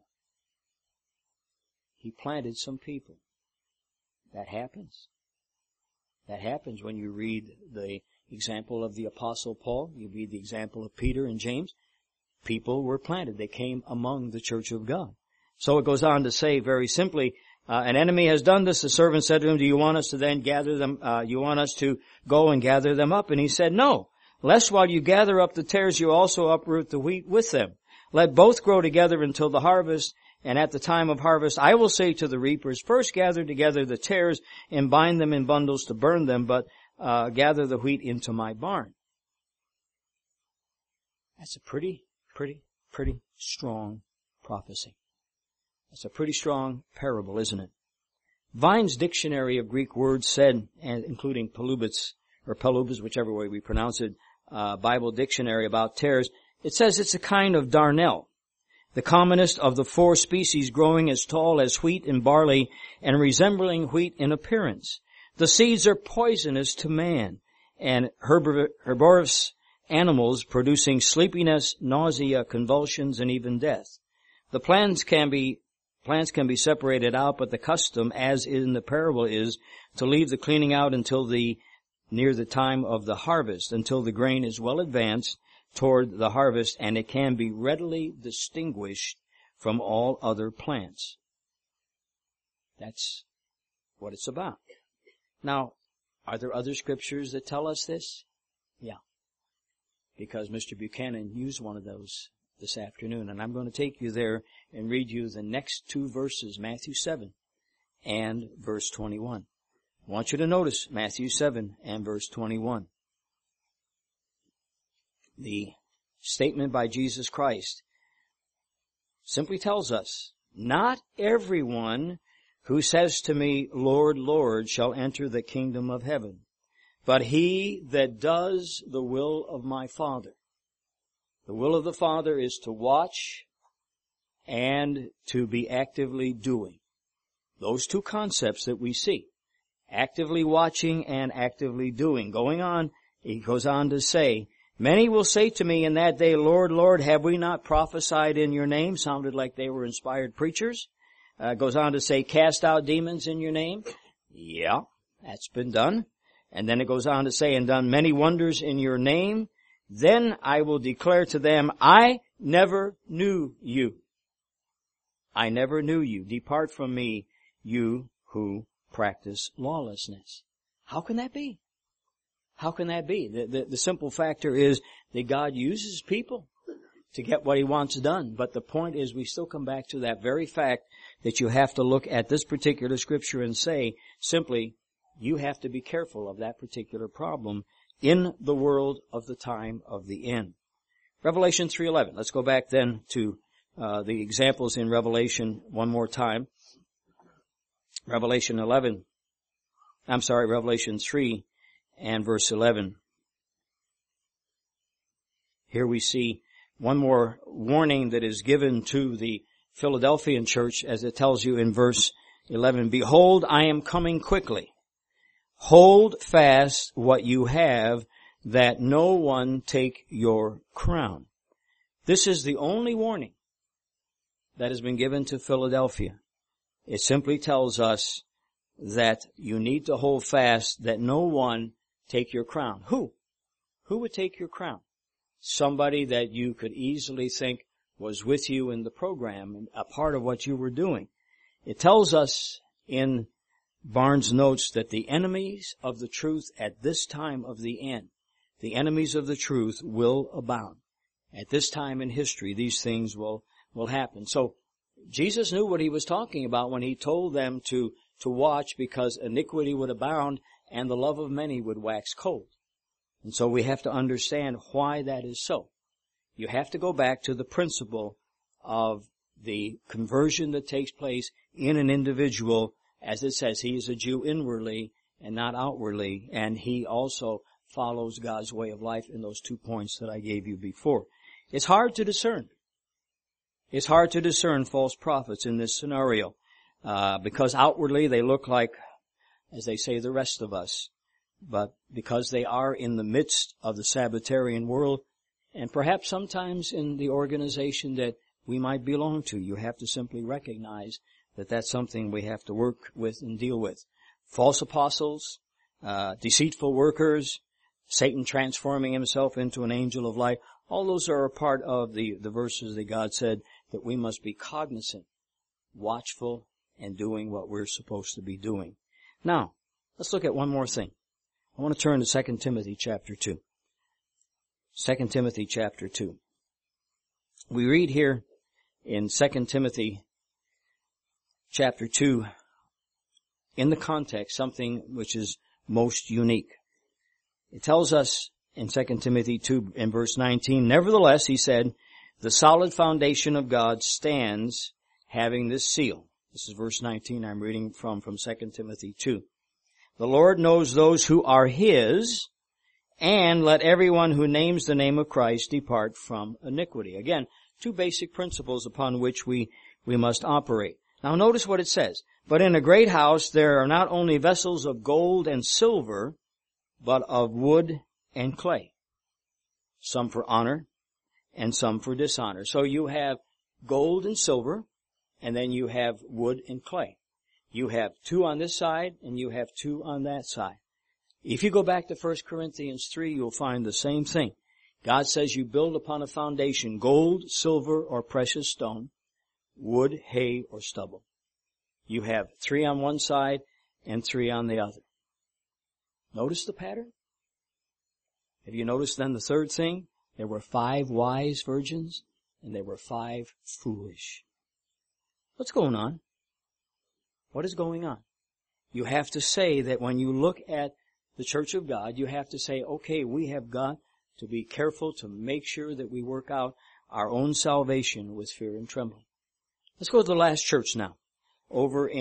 S1: He planted some people. That happens. That happens when you read the example of the Apostle Paul. You read the example of Peter and James. People were planted. They came among the church of God. So it goes on to say very simply, uh, an enemy has done this. The servant said to him, do you want us to then gather them, uh, you want us to go and gather them up? And he said, no, lest while you gather up the tares, you also uproot the wheat with them. Let both grow together until the harvest. And at the time of harvest, I will say to the reapers, first gather together the tares and bind them in bundles to burn them, but uh, gather the wheat into my barn. That's a pretty, pretty, pretty strong prophecy. That's a pretty strong parable, isn't it? Vine's Dictionary of Greek Words said, and including Pelubit's, or Pelubit's, whichever way we pronounce it, uh, Bible Dictionary about tares, it says it's a kind of darnel, the commonest of the four species, growing as tall as wheat and barley and resembling wheat in appearance. The seeds are poisonous to man and herbivor- herbivorous animals, producing sleepiness, nausea, convulsions, and even death. The plants can be plants can be separated out, but the custom, as in the parable, is to leave the cleaning out until the near the time of the harvest, until the grain is well advanced toward the harvest, and it can be readily distinguished from all other plants. That's what it's about. Now, are there other scriptures that tell us this? Yeah. Because Mister Buchanan used one of those this afternoon, and I'm going to take you there and read you the next two verses, Matthew seven and verse twenty-one. I want you to notice Matthew seven and verse twenty-one. The statement by Jesus Christ simply tells us, not everyone who says to me, Lord, Lord, shall enter the kingdom of heaven, but he that does the will of my Father. The will of the Father is to watch and to be actively doing. Those two concepts that we see. Actively watching and actively doing. Going on, he goes on to say, many will say to me in that day, Lord, Lord, have we not prophesied in your name? Sounded like they were inspired preachers. Uh, goes on to say, cast out demons in your name. Yeah, that's been done. And then it goes on to say, and done many wonders in your name. Then I will declare to them, I never knew you. I never knew you. Depart from me, you who practice lawlessness. How can that be? How can that be? The, the, the simple factor is that God uses people to get what He wants done. But the point is we still come back to that very fact that you have to look at this particular scripture and say simply, you have to be careful of that particular problem in the world of the time of the end. Revelation three eleven. Let's go back then to uh, the examples in Revelation one more time. Revelation eleven. I'm sorry, Revelation three and verse eleven. Here we see one more warning that is given to the Philadelphian church, as it tells you in verse eleven. Behold, I am coming quickly. Hold fast what you have, that no one take your crown. This is the only warning that has been given to Philadelphia. It simply tells us that you need to hold fast, that no one take your crown. Who? Who would take your crown? Somebody that you could easily think was with you in the program and a part of what you were doing. It tells us in Barnes notes that the enemies of the truth at this time of the end, the enemies of the truth will abound. At this time in history, these things will, will happen. So, Jesus knew what He was talking about when He told them to, to watch, because iniquity would abound and the love of many would wax cold. And so we have to understand why that is so. You have to go back to the principle of the conversion that takes place in an individual. As it says, he is a Jew inwardly and not outwardly, and he also follows God's way of life in those two points that I gave you before. It's hard to discern. It's hard to discern false prophets in this scenario, uh, because outwardly they look like, as they say, the rest of us. But because they are in the midst of the Sabbatarian world, and perhaps sometimes in the organization that we might belong to, you have to simply recognize that that's something we have to work with and deal with. False apostles, uh, deceitful workers, Satan transforming himself into an angel of light, all those are a part of the, the verses that God said that we must be cognizant, watchful, and doing what we're supposed to be doing. Now, let's look at one more thing. I want to turn to Second Timothy chapter two. Second Timothy chapter two. We read here in Second Timothy chapter two, in the context, something which is most unique. It tells us in Second Timothy two in verse nineteen, nevertheless, he said, the solid foundation of God stands, having this seal. This is verse nineteen I'm reading from, from Second Timothy two. The Lord knows those who are His, and let everyone who names the name of Christ depart from iniquity. Again, two basic principles upon which we, we must operate. Now notice what it says. But in a great house there are not only vessels of gold and silver, but of wood and clay. Some for honor and some for dishonor. So you have gold and silver, and then you have wood and clay. You have two on this side and you have two on that side. If you go back to First Corinthians three, you'll find the same thing. God says you build upon a foundation, gold, silver, or precious stone, wood, hay, or stubble. You have three on one side and three on the other. Notice the pattern? Have you noticed then the third thing? There were five wise virgins and there were five foolish. What's going on? What is going on? You have to say that when you look at the church of God, you have to say, okay, we have got to be careful to make sure that we work out our own salvation with fear and trembling. Let's go to the last church now. Over in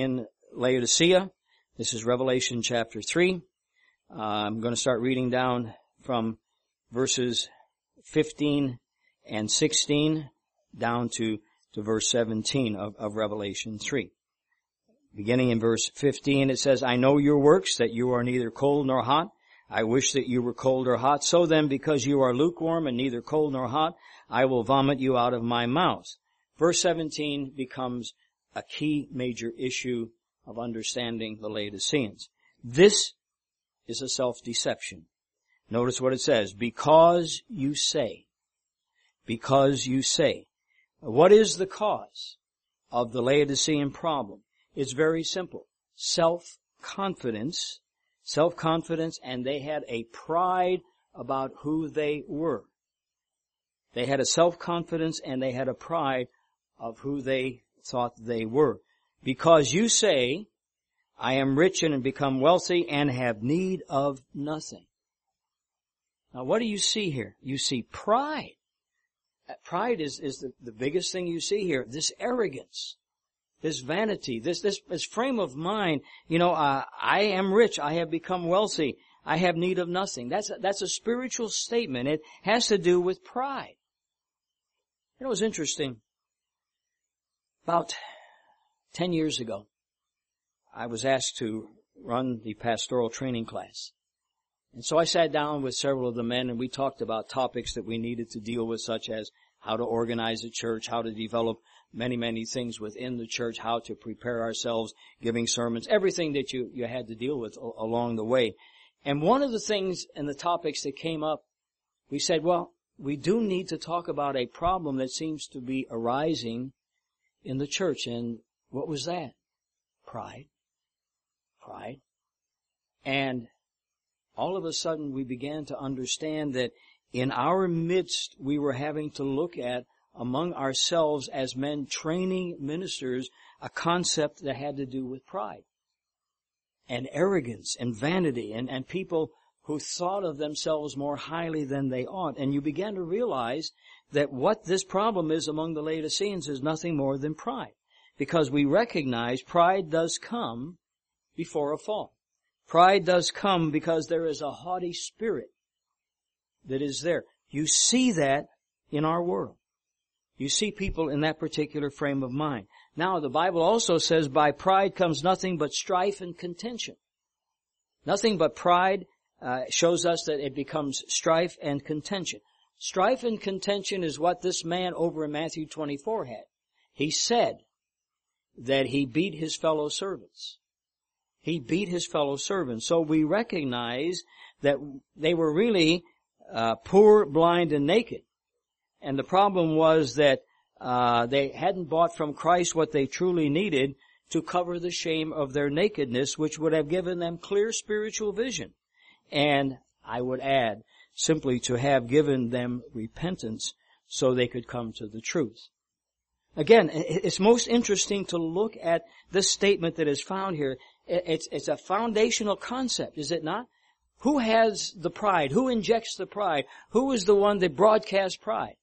S1: Laodicea. This is Revelation chapter three. Uh, I'm going to start reading down from verses fifteen and sixteen down to, to verse seventeen of, of Revelation three. Beginning in verse fifteen, it says, I know your works, that you are neither cold nor hot. I wish that you were cold or hot. So then, because you are lukewarm and neither cold nor hot, I will vomit you out of my mouth. Verse seventeen becomes a key major issue of understanding the Laodiceans. This is a self-deception. Notice what it says, because you say. Because you say. What is the cause of the Laodicean problem? It's very simple. Self-confidence. Self-confidence, and they had a pride about who they were. They had a self-confidence and they had a pride of who they thought they were. Because you say, I am rich and become wealthy and have need of nothing. Now what do you see here? You see pride. Pride is, is the, the biggest thing you see here. This arrogance. This vanity, this, this, this frame of mind, you know, uh, I am rich, I have become wealthy, I have need of nothing. That's a, that's a spiritual statement. It has to do with pride. You know, it was interesting. About ten years ago, I was asked to run the pastoral training class. And so I sat down with several of the men and we talked about topics that we needed to deal with, such as how to organize a church, how to develop many, many things within the church, how to prepare ourselves, giving sermons, everything that you, you had to deal with a- along the way. And one of the things and the topics that came up, we said, well, we do need to talk about a problem that seems to be arising in the church. And what was that? Pride. Pride. And all of a sudden we began to understand that in our midst we were having to look at among ourselves as men training ministers a concept that had to do with pride and arrogance and vanity and, and people who thought of themselves more highly than they ought. And you began to realize that what this problem is among the Laodiceans is nothing more than pride, because we recognize pride does come before a fall. Pride does come because there is a haughty spirit that is there. You see that in our world. You see people in that particular frame of mind. Now, the Bible also says by pride comes nothing but strife and contention. Nothing but pride uh, shows us that it becomes strife and contention. Strife and contention is what this man over in Matthew twenty-four had. He said that he beat his fellow servants. He beat his fellow servants. So we recognize that they were really uh, poor, blind, and naked. And the problem was that uh they hadn't bought from Christ what they truly needed to cover the shame of their nakedness, which would have given them clear spiritual vision. And I would add, simply to have given them repentance so they could come to the truth. Again, it's most interesting to look at this statement that is found here. It's, it's a foundational concept, is it not? Who has the pride? Who injects the pride? Who is the one that broadcasts pride?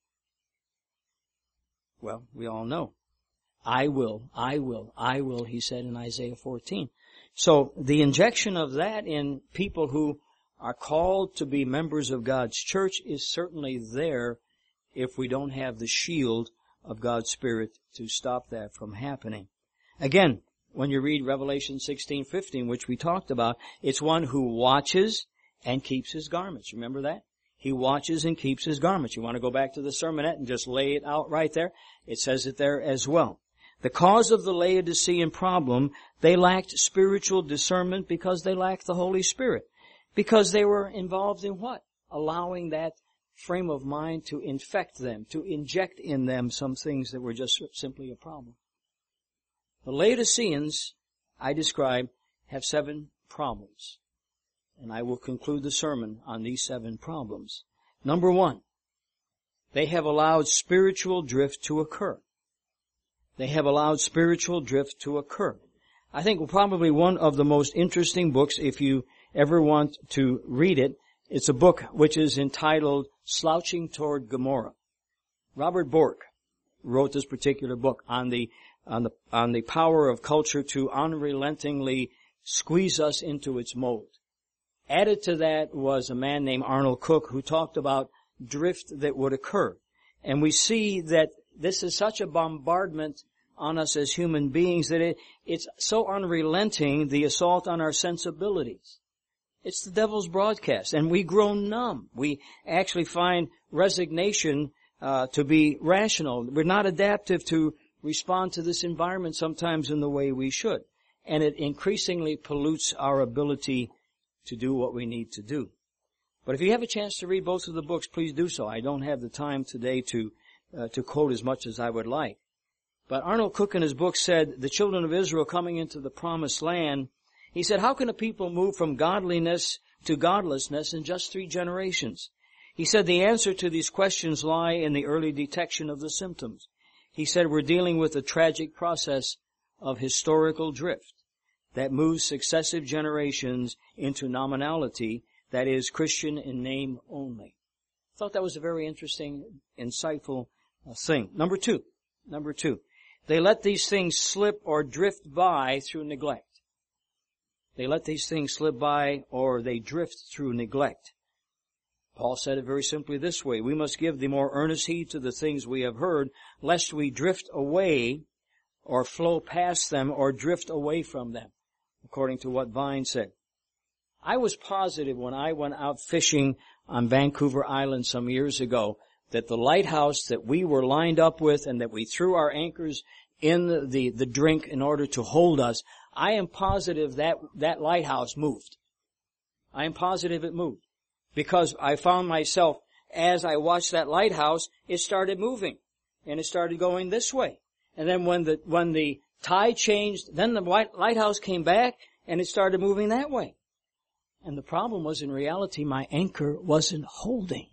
S1: Well, we all know. I will, I will, I will, he said in Isaiah fourteen. So the injection of that in people who are called to be members of God's church is certainly there if we don't have the shield of God's Spirit to stop that from happening. Again, when you read Revelation sixteen fifteen, which we talked about, it's one who watches and keeps his garments. Remember that? He watches and keeps his garments. You want to go back to the sermonette and just lay it out right there? It says it there as well. The cause of the Laodicean problem, they lacked spiritual discernment because they lacked the Holy Spirit. Because they were involved in what? Allowing that frame of mind to infect them, to inject in them some things that were just simply a problem. The Laodiceans, I describe, have seven problems. And I will conclude the sermon on these seven problems. Number one, they have allowed spiritual drift to occur. They have allowed spiritual drift to occur. I think probably one of the most interesting books, if you ever want to read it, it's a book which is entitled Slouching Toward Gomorrah. Robert Bork wrote this particular book on the on the, on the power of culture to unrelentingly squeeze us into its mold. Added to that was a man named Arnold Cook who talked about drift that would occur. And we see that this is such a bombardment on us as human beings that it, it's so unrelenting, the assault on our sensibilities. It's the devil's broadcast, and we grow numb. We actually find resignation uh, to be rational. We're not adaptive to respond to this environment sometimes in the way we should. And it increasingly pollutes our ability to do what we need to do. But if you have a chance to read both of the books, please do so. I don't have the time today to uh, to quote as much as I would like. But Arnold Cook in his book said, the children of Israel coming into the promised land, he said, how can a people move from godliness to godlessness in just three generations? He said the answer to these questions lie in the early detection of the symptoms. He said we're dealing with a tragic process of historical drift that moves successive generations into nominality, that is, Christian in name only. I thought that was a very interesting, insightful uh, thing. Number two, number two, they let these things slip or drift by through neglect. They let these things slip by or they drift through neglect. Paul said it very simply this way, we must give the more earnest heed to the things we have heard, lest we drift away or flow past them or drift away from them, according to what Vine said. I was positive when I went out fishing on Vancouver Island some years ago that the lighthouse that we were lined up with and that we threw our anchors in the, the, the drink in order to hold us, I am positive that that lighthouse moved. I am positive it moved. Because I found myself, as I watched that lighthouse, it started moving. And it started going this way. And then when the, when the tide changed, then the lighthouse came back and it started moving that way. And the problem was, in reality, my anchor wasn't holding.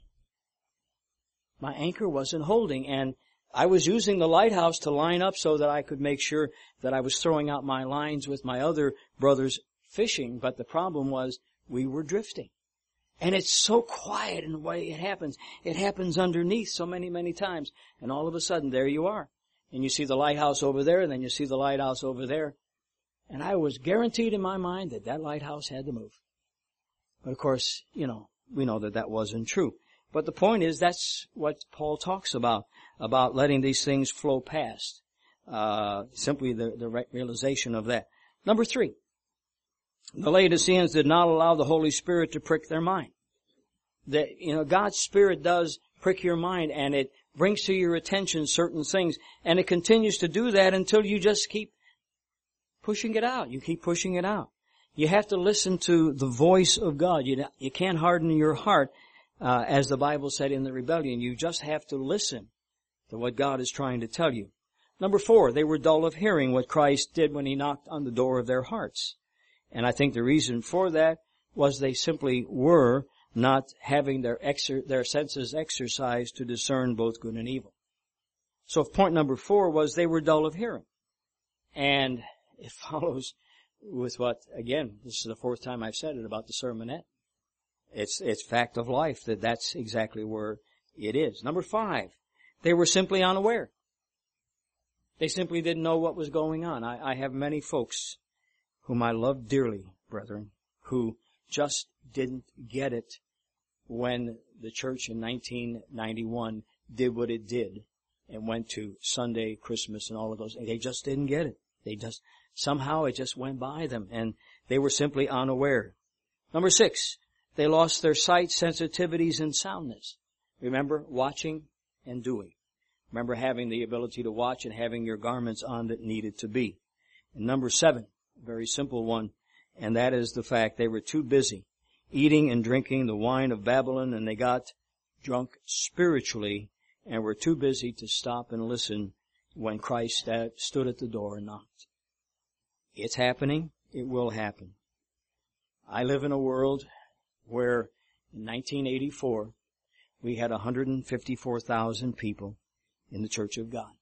S1: My anchor wasn't holding. And I was using the lighthouse to line up so that I could make sure that I was throwing out my lines with my other brothers fishing. But the problem was, we were drifting. And it's so quiet in the way it happens. It happens underneath so many, many times. And all of a sudden, there you are. And you see the lighthouse over there, and then you see the lighthouse over there. And I was guaranteed in my mind that that lighthouse had to move. But of course, you know, we know that that wasn't true. But the point is, that's what Paul talks about, about letting these things flow past. Uh, simply the, the realization of that. Number three. The Laodiceans did not allow the Holy Spirit to prick their mind. That, you know, God's Spirit does prick your mind, and it brings to your attention certain things, and it continues to do that until you just keep pushing it out. You keep pushing it out. You have to listen to the voice of God. You, you can't harden your heart, uh, as the Bible said in the rebellion. You just have to listen to what God is trying to tell you. Number four, they were dull of hearing what Christ did when He knocked on the door of their hearts. And I think the reason for that was they simply were not having their exer- their senses exercised to discern both good and evil. So point number four was they were dull of hearing. And it follows with what, again, this is the fourth time I've said it about the sermonette. It's, it's fact of life that that's exactly where it is. Number five, they were simply unaware. They simply didn't know what was going on. I, I have many folks whom I love dearly, brethren, who just didn't get it when the church in nineteen ninety-one did what it did and went to Sunday, Christmas, and all of those. They just didn't get it. They just, somehow it just went by them, and they were simply unaware. Number six, they lost their sight, sensitivities, and soundness. Remember, watching and doing. Remember having the ability to watch and having your garments on that needed to be. And number seven, a very simple one, and that is the fact they were too busy eating and drinking the wine of Babylon, and they got drunk spiritually and were too busy to stop and listen when Christ stood at the door and knocked. It's happening. It will happen. I live in a world where in nineteen eighty-four we had one hundred fifty-four thousand people in the Church of God.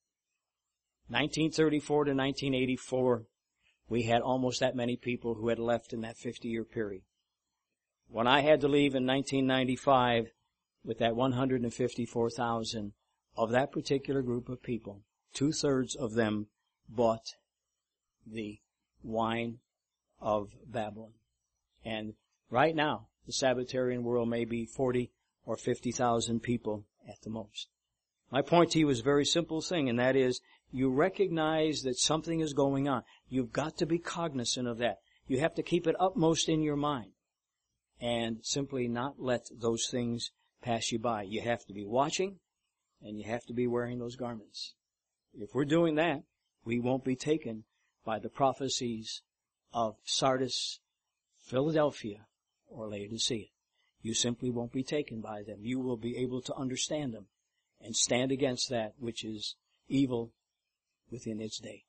S1: nineteen thirty-four to nineteen eighty-four, we had almost that many people who had left in that fifty-year period. When I had to leave in nineteen ninety-five with that one hundred fifty-four thousand, of that particular group of people, two-thirds of them bought the wine of Babylon. And right now, the Sabbatarian world may be forty or fifty thousand people at the most. My point to you is a very simple thing, and that is, you recognize that something is going on. You've got to be cognizant of that. You have to keep it upmost in your mind and simply not let those things pass you by. You have to be watching, and you have to be wearing those garments. If we're doing that, we won't be taken by the prophecies of Sardis, Philadelphia, or Laodicea. You simply won't be taken by them. You will be able to understand them and stand against that which is evil within its day.